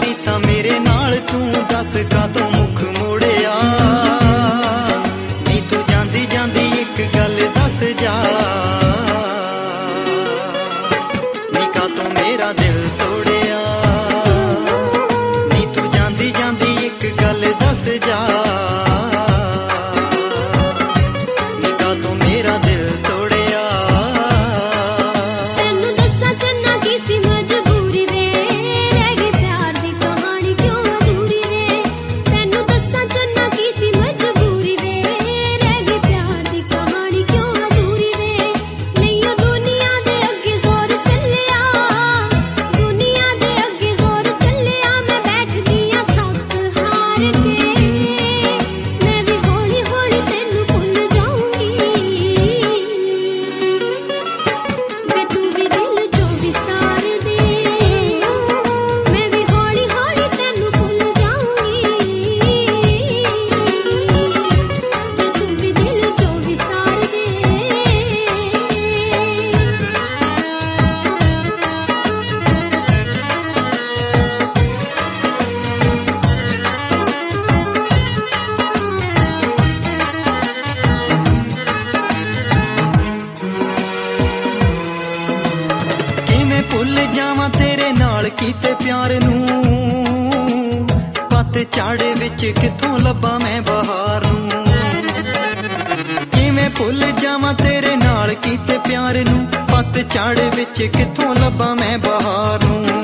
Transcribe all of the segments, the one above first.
दी तां मेरे नाल तू दस कातों मुख मोड़िया नी तू जांदी जांदी एक गल दस जा नी कातों मेरा दिल तोड़िया नी तू जांदी जांदी एक गल दस जा नी कातों मेरा दिल तोड़िया। तैनू दस्सां चन्ना की सी मजबूरी वे रह गई प्यार दी कहानी क्यों अधूरी वे तैनू दस्सां चन्ना की सी मजबूरी वे रह गई प्यार दी कहानी क्यों अधूरी वे नहीं ओ दुनिया दे अगे जोर चलिया दुनिया दे अगे जोर चलिया मैं बैठ गईया थक हार के मैं भी हौली हौली तैनू भुल जाऊंगी वे तू भी दिल चो विसार दे मैं भी हौली हौली तैनू भुल जाऊंगी वे तू भी दिल चो विसार दे। किवें भुल जावां तेरे नाल कीते प्यार नूं पत झाड़े विच किथों लब्बां मैं बहार नूं किवें भुल जावां तेरे नाल कीते प्यार नूं पत झाड़े विच किथों लब्बां मैं बहार नूं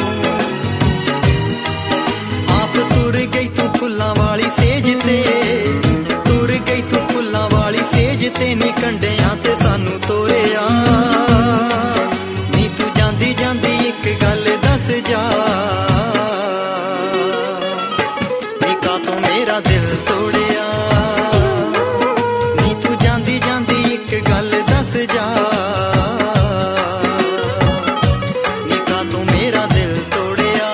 आप तुर गई तू फुल्लां वाली सेज ते तुर गई तू फुल्लां वाली सेज ते नी कंडियां ते सानू तोरिया नी तू जांदी जांदी एक गल दस जा नी कातों मेरा दिल तोड़िया नी तू जांदी जांदी एक गल दस जा नी कातों मेरा दिल तोड़िया।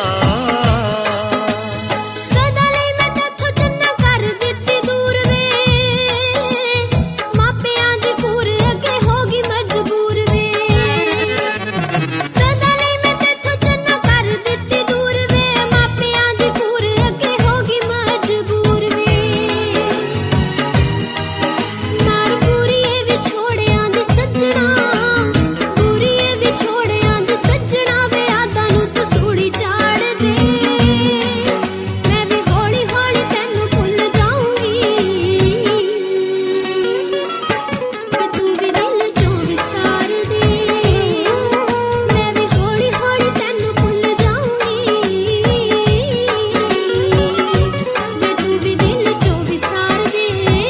सदा लई मैं तैथों चन्ना कर दित्ती दूर वे मापियां दी कूर अगे हो गई मजबूर वे सदा लई मैं तैथों चन्ना कर दित्ती दूर वे मापियां दी कूर अगे हो गई मजबूर वे मार पूरी ए विछोड़ियां दी सज्जणा पूरी ए विछोड़ियां दी सज्जणा वे आदां नूं तू सूड़ी चाड़ दे मैं भी हौली हौली तैनू भुल जाऊंगी वे तू भी दिल चो विसार दे मैं भी हौली हौली तैनू भुल जाऊंगी वे तू भी दिल चो विसार दे।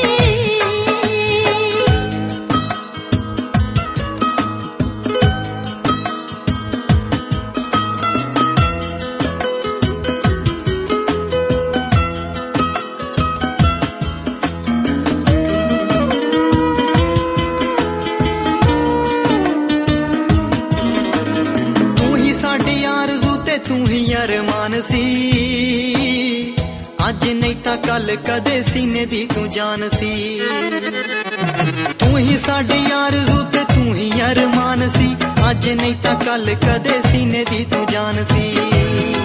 तू ही साडी आरज़ू ते तू ही अरमान सी अज नहीं तां कल कदे सीने दी तू जान सी तू ही साडी आरज़ू ते तू ही अरमान सी अज नहीं तां कल कदे सीने दी तू जान सी।